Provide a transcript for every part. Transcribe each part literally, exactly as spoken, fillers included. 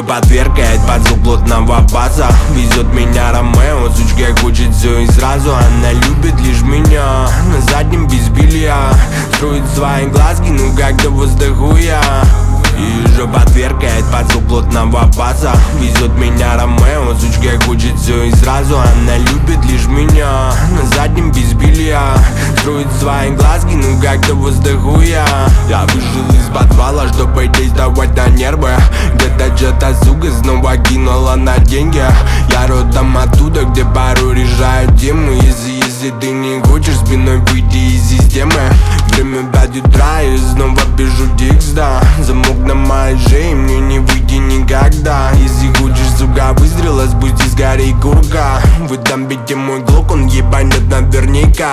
жопа тверкает под звук плотного баса. Везет меня Ромео, сучка хочет все и сразу. Она любит лишь меня, на заднем без белья. Строит свои глазки, ну как-то воздуху я. И жопа тверкает под звук плотного баса. Везет меня Ромео, сучка хочет все и сразу. Она любит лишь меня, на заднем без белья. Строит свои глазки, ну как-то воздуху я. Я вышел из подвала, чтобы действовать на нервы. Где-то что-то сука снова кинула на деньги. Я родом оттуда, где порой решают темы. Если, если ты не хочешь спиной выйти из системы. Время пять утра и снова пишу текст, да. Замок на моей шее, мне не выйти никогда. Если хочешь, сука, выстрела, спусти скорей курка. В этом бите мой глок, он ебанет наверняка.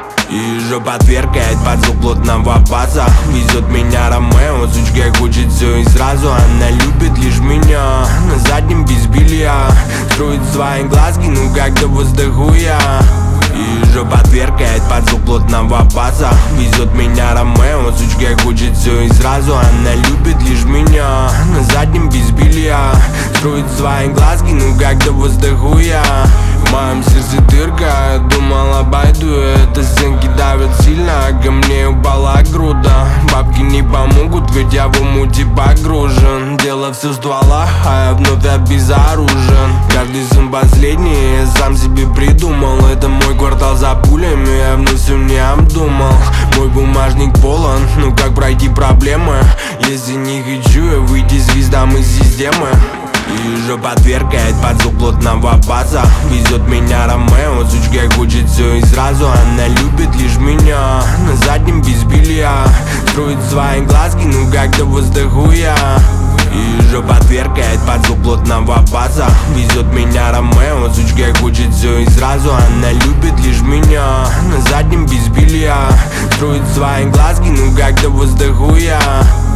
И жопа тверкает под звук плотного баса. Везет меня Ромео, сучка хочет все и сразу. Она любит лишь меня, на заднем без белья. Строит свои глазки, ну как-то воздуху я. И жопа тверкает под звук плотного баса. Везет меня Ромео, сучка хочет все и сразу. Она любит лишь меня, на заднем без белья. Строит свои глазки, ну как-то воздуху я. В моем сердце дырка, думал обойду. Это стенки давят сильно, ко мне упала груда. Бабки не помогут, ведь я в умуте погружен. Дело все в стволах, а я вновь обезоружен. Каждый сын последний, я сам себе придумал. Это мой квартал за пулями, я вновь все не обдумал. Мой бумажник полон, ну как пройти проблемы? Если не хочу я выйти звездам из системы. И жопа тверкает под звук плотного баса. Везет меня Ромео, сучка хочет все и сразу. Она любит лишь меня, на заднем без белья. Строит свои глазки, ну как-то воздуху я. И жопа тверкает под звук плотного баса. Везет меня Ромео, сучка хочет все и сразу. Она любит лишь меня, на заднем без белья. Строит свои глазки, ну как-то воздуху я.